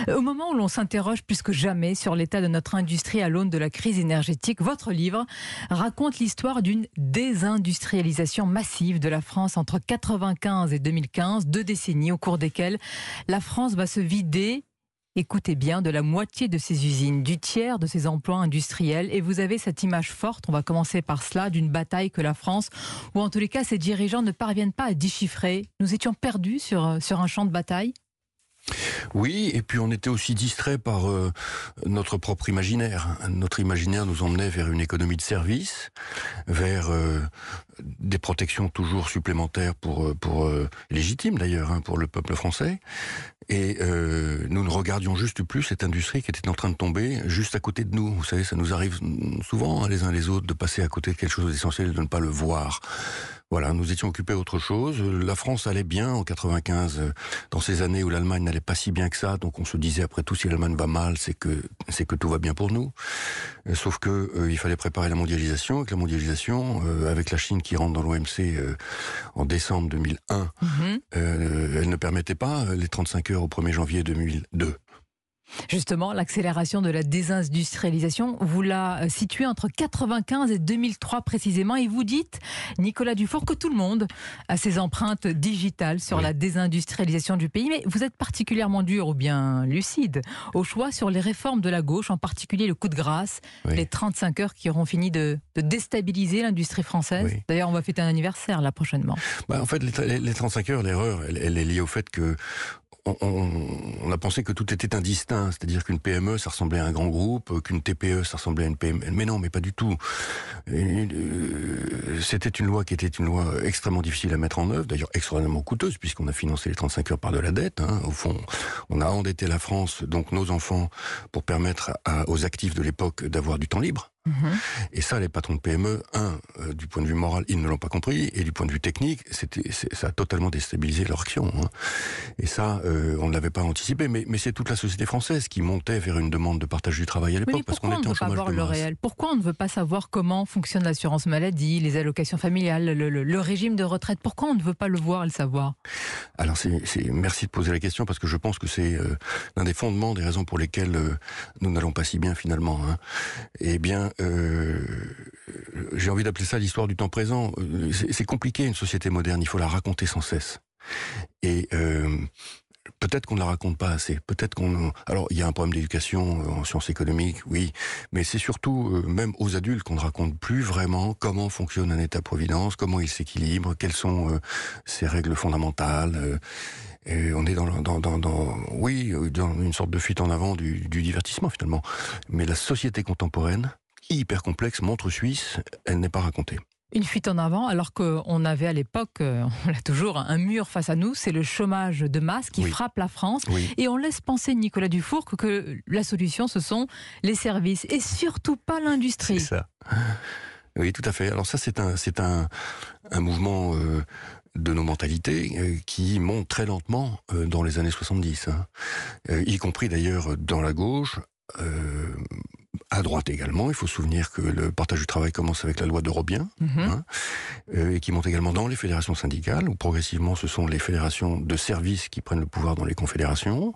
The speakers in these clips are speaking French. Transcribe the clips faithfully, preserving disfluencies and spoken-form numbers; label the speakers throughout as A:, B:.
A: Au moment où l'on s'interroge plus que jamais sur l'état de notre industrie à l'aune de la crise énergétique, votre livre raconte l'histoire d'une désindustrialisation massive de la France entre quatre-vingt-quinze et deux mille quinze, deux décennies au cours desquelles la France va se vider, écoutez bien, de la moitié de ses usines, du tiers de ses emplois industriels. Et vous avez cette image forte, on va commencer par cela, d'une bataille que la France, ou en tous les cas ses dirigeants, ne parviennent pas à déchiffrer. Nous étions perdus sur, sur un champ de bataille ?
B: Oui, et puis on était aussi distrait par euh, notre propre imaginaire. Notre imaginaire nous emmenait vers une économie de service, vers euh, des protections toujours supplémentaires pour, pour euh, légitimes d'ailleurs, hein, pour le peuple français. Et euh, nous ne regardions juste plus cette industrie qui était en train de tomber juste à côté de nous. Vous savez, ça nous arrive souvent, hein, les uns les autres, de passer à côté de quelque chose d'essentiel et de ne pas le voir. Voilà, nous étions occupés d'autre chose. La France allait bien en quatre-vingt-quinze, dans ces années où l'Allemagne n'allait pas si bien que ça. Donc on se disait, après tout, si l'Allemagne va mal, c'est que c'est que tout va bien pour nous. Sauf que euh, il fallait préparer la mondialisation. Avec la mondialisation, euh, avec la Chine qui rentre dans l'O M C euh, en décembre deux mille un, mm-hmm. euh, elle ne permettait pas les trente-cinq heures au premier janvier deux mille deux.
A: Justement, l'accélération de la désindustrialisation, vous la situez entre quatre-vingt-quinze et deux mille trois précisément, et vous dites, Nicolas Dufour, que tout le monde a ses empreintes digitales sur oui. la désindustrialisation du pays, mais vous êtes particulièrement dur ou bien lucide au choix sur les réformes de la gauche, en particulier le coup de grâce, oui. les trente-cinq heures qui auront fini de, de déstabiliser l'industrie française. Oui. D'ailleurs, on va fêter un anniversaire là prochainement.
B: Bah, en fait, les, les trente-cinq heures, l'erreur, elle, elle est liée au fait que On, on, on a pensé que tout était indistinct, c'est-à-dire qu'une P M E, ça ressemblait à un grand groupe, qu'une T P E, ça ressemblait à une P M E. Mais non, mais pas du tout. Et, euh, c'était une loi qui était une loi extrêmement difficile à mettre en œuvre, d'ailleurs extrêmement coûteuse, puisqu'on a financé les trente-cinq heures par de la dette. Hein. Au fond, on a endetté la France, donc nos enfants, pour permettre à, aux actifs de l'époque d'avoir du temps libre. Mmh. Et ça, les patrons de P M E, un, euh, du point de vue moral, ils ne l'ont pas compris, et du point de vue technique, c'était, c'est, ça a totalement déstabilisé leur action. Hein. Et ça, euh, on ne l'avait pas anticipé, mais, mais c'est toute la société française qui montait vers une demande de partage du travail à l'époque,
A: oui,
B: parce qu'on était en chômage de masse. Pourquoi on ne veut pas voir le réel ?
A: Pourquoi on ne veut pas savoir comment fonctionne l'assurance maladie, les allocations familiales, le, le, le régime de retraite ? Pourquoi on ne veut pas le voir et le savoir ?
B: Alors, c'est, c'est, merci de poser la question, parce que je pense que c'est euh, l'un des fondements, des raisons pour lesquelles euh, nous n'allons pas si bien finalement. Hein. Eh bien, Euh, j'ai envie d'appeler ça l'histoire du temps présent. C'est, c'est compliqué, une société moderne, il faut la raconter sans cesse. Et euh, peut-être qu'on ne la raconte pas assez. Peut-être qu'on. Alors, il y a un problème d'éducation en sciences économiques, oui, mais c'est surtout, euh, même aux adultes, qu'on ne raconte plus vraiment comment fonctionne un État-providence, comment il s'équilibre, quelles sont euh, ses règles fondamentales. Euh, Et on est dans, dans, dans, dans, oui, dans une sorte de fuite en avant du, du divertissement finalement. Mais la société contemporaine, hyper complexe, montre suisse, elle n'est pas racontée.
A: Une fuite en avant, alors qu'on avait à l'époque, on l'a toujours, un mur face à nous, c'est le chômage de masse qui oui. frappe la France. Oui. Et on laisse penser, Nicolas Dufour, que, que la solution, ce sont les services, et surtout pas l'industrie.
B: C'est ça. Oui, tout à fait. Alors ça, c'est un, c'est un, un mouvement euh, de nos mentalités euh, qui monte très lentement euh, dans les années soixante-dix, hein. euh, y compris d'ailleurs dans la gauche, euh, à droite également. Il faut se souvenir que le partage du travail commence avec la loi de Robien, mmh. hein, euh, et qui monte également dans les fédérations syndicales, où progressivement ce sont les fédérations de services qui prennent le pouvoir dans les confédérations.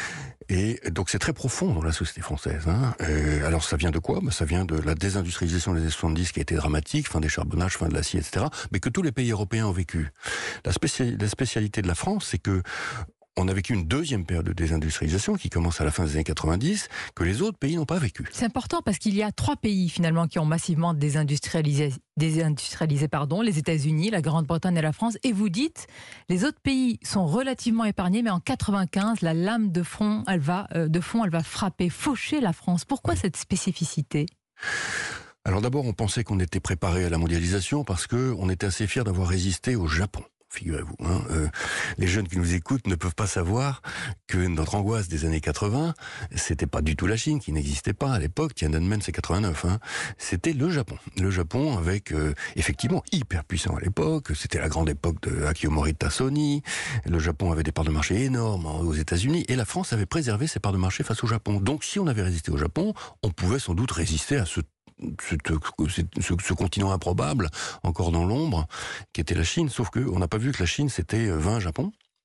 B: Et donc c'est très profond dans la société française. Hein. Euh, alors ça vient de quoi ? Ben, ça vient de la désindustrialisation des années soixante-dix qui a été dramatique, fin des charbonnages, fin de l'acier, et cetera, mais que tous les pays européens ont vécu. La, spéciali- la spécialité de la France, c'est que on a vécu une deuxième période de désindustrialisation qui commence à la fin des années quatre-vingt-dix, que les autres pays n'ont pas vécu.
A: C'est important parce qu'il y a trois pays finalement qui ont massivement désindustrialisé, désindustrialisé pardon, les États-Unis, la Grande-Bretagne et la France. Et vous dites, les autres pays sont relativement épargnés, mais en quatre-vingt-quinze, la lame de fond, elle va, euh, de fond, elle va frapper, faucher la France. Pourquoi cette spécificité ?
B: Alors d'abord, on pensait qu'on était préparé à la mondialisation parce que on était assez fiers d'avoir résisté au Japon. Figurez-vous, hein, euh, les jeunes qui nous écoutent ne peuvent pas savoir que notre angoisse des années quatre-vingts, c'était pas du tout la Chine qui n'existait pas à l'époque. Tiananmen, c'est quatre-vingt-neuf, hein. C'était le Japon. Le Japon avec euh, effectivement hyper puissant à l'époque. C'était la grande époque de Akio Morita Sony. Le Japon avait des parts de marché énormes aux États-Unis et la France avait préservé ses parts de marché face au Japon. Donc, si on avait résisté au Japon, on pouvait sans doute résister à ce Ce, ce, ce continent improbable, encore dans l'ombre, qui était la Chine, sauf qu'on n'a pas vu que la Chine, c'était vingt Japon.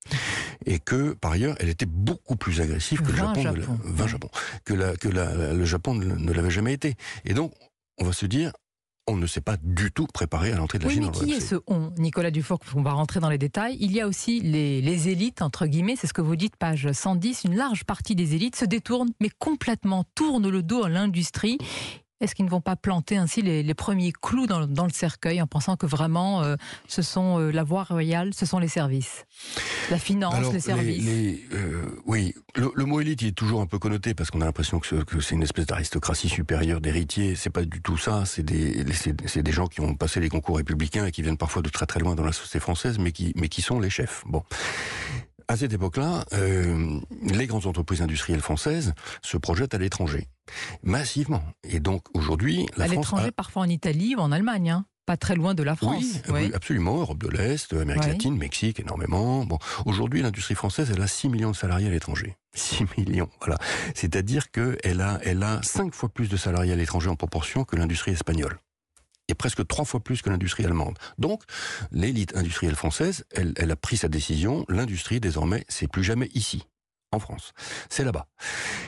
B: Et que, par ailleurs, elle était beaucoup plus agressive que le Japon,
A: Japon.
B: ne l'a- vingt Japon, que, la, que la, la- le Japon ne, ne l'avait jamais été. Et donc, on va se dire, on ne s'est pas du tout préparé à l'entrée de la
A: Oui,
B: Chine
A: mais
B: dans
A: qui
B: l'O M
A: est
B: C.
A: ce on, Nicolas Dufour? On va rentrer dans les détails. Il y a aussi les, les élites, entre guillemets, c'est ce que vous dites, page cent dix. Une large partie des élites se détournent, mais complètement, tournent le dos à l'industrie. Est-ce qu'ils ne vont pas planter ainsi les, les premiers clous dans, dans le cercueil en pensant que vraiment euh, ce sont euh, la voie royale, ce sont les services, la finance,
B: Alors,
A: les services.
B: les- les, euh, oui, le, le mot élite il est toujours un peu connoté parce qu'on a l'impression que, ce- que c'est une espèce d'aristocratie supérieure d'héritiers. C'est pas du tout ça. C'est des, c'est, c'est des gens qui ont passé les concours républicains et qui viennent parfois de très très loin dans la société française, mais qui, mais qui sont les chefs. Bon. À cette époque-là, euh, les grandes entreprises industrielles françaises se projettent à l'étranger, massivement. Et donc aujourd'hui, la
A: À
B: France
A: l'étranger,
B: a...
A: parfois en Italie ou en Allemagne, hein, pas très loin de la France.
B: Oui, oui, absolument. Europe de l'Est, Amérique
A: Oui.
B: latine, Mexique, énormément. Bon, aujourd'hui, l'industrie française, elle a six millions de salariés à l'étranger. six millions, voilà. C'est-à-dire qu'elle a, elle a cinq fois plus de salariés à l'étranger en proportion que l'industrie espagnole. Et presque trois fois plus que l'industrie allemande. Donc, l'élite industrielle française, elle, elle a pris sa décision. L'industrie, désormais, c'est plus jamais ici, en France. C'est là-bas.